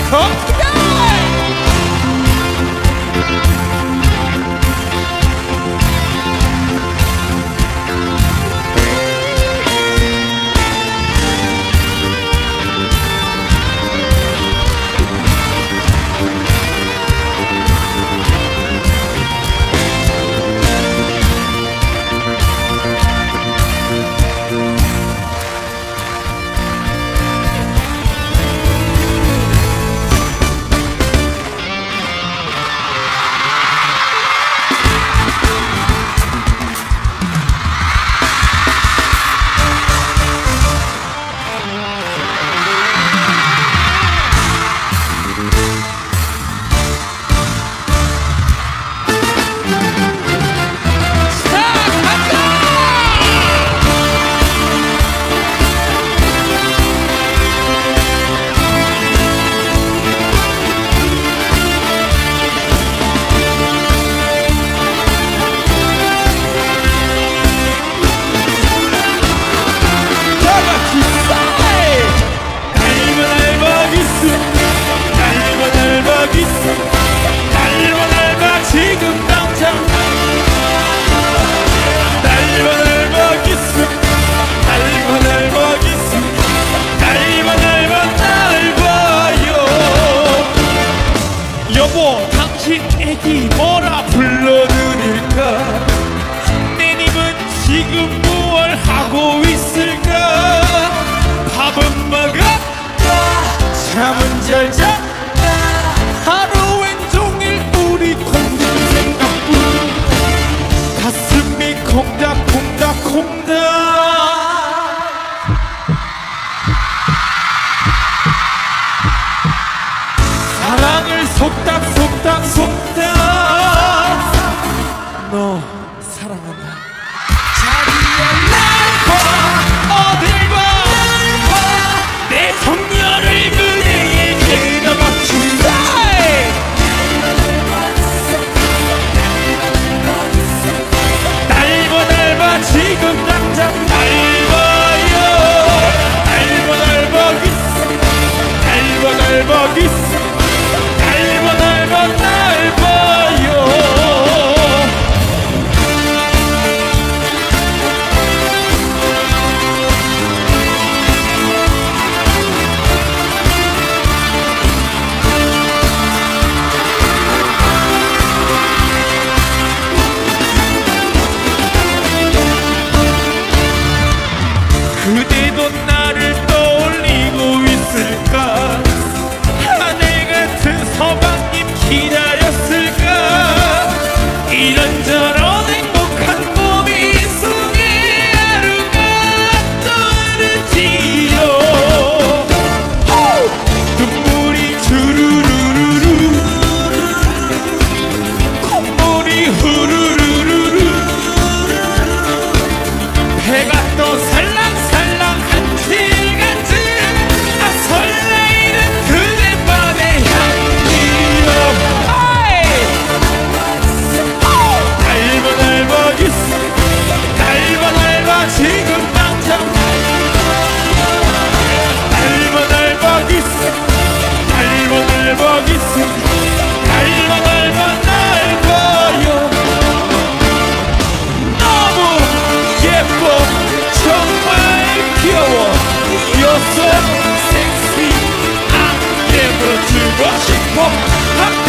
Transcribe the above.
여보, 당신 애기 뭐라 불러드릴까? 내님은 지금 무얼 하고 있을까? 밥은 먹었다, 잠은 잘 잤다, 하루 왼종일 우리 콩들 생각뿐, 가슴이 콩닥콩닥콩닥. 사랑을 속닥속닥 속닥. 너 사랑한다. 자기야 날 봐, 어딜 봐, 내 성녀를 무대에 끌어박힌다. 날 봐 지금 당장 날 봐요. 날 봐 기스, 날 봐 기스, 날 봐요. 그대도 나를 떠올리고 있을까? 하늘 같은 서방님 기다렸을까? 이런저런 행복한 몸이 속에 하루가 떠오르지요. 눈물이 주르르르르, 콧물이 후루루루루, 배가 또 살랑살랑 한칠같이 설레이는 그대만의 향기로. 날 봐 기스, 날 봐 지금 당장. 날 봐 기스, 날 봐 기스, 날 봐요. 너무 예뻐, 정말 귀여워. You're so sexy, 안겨주고 싶어.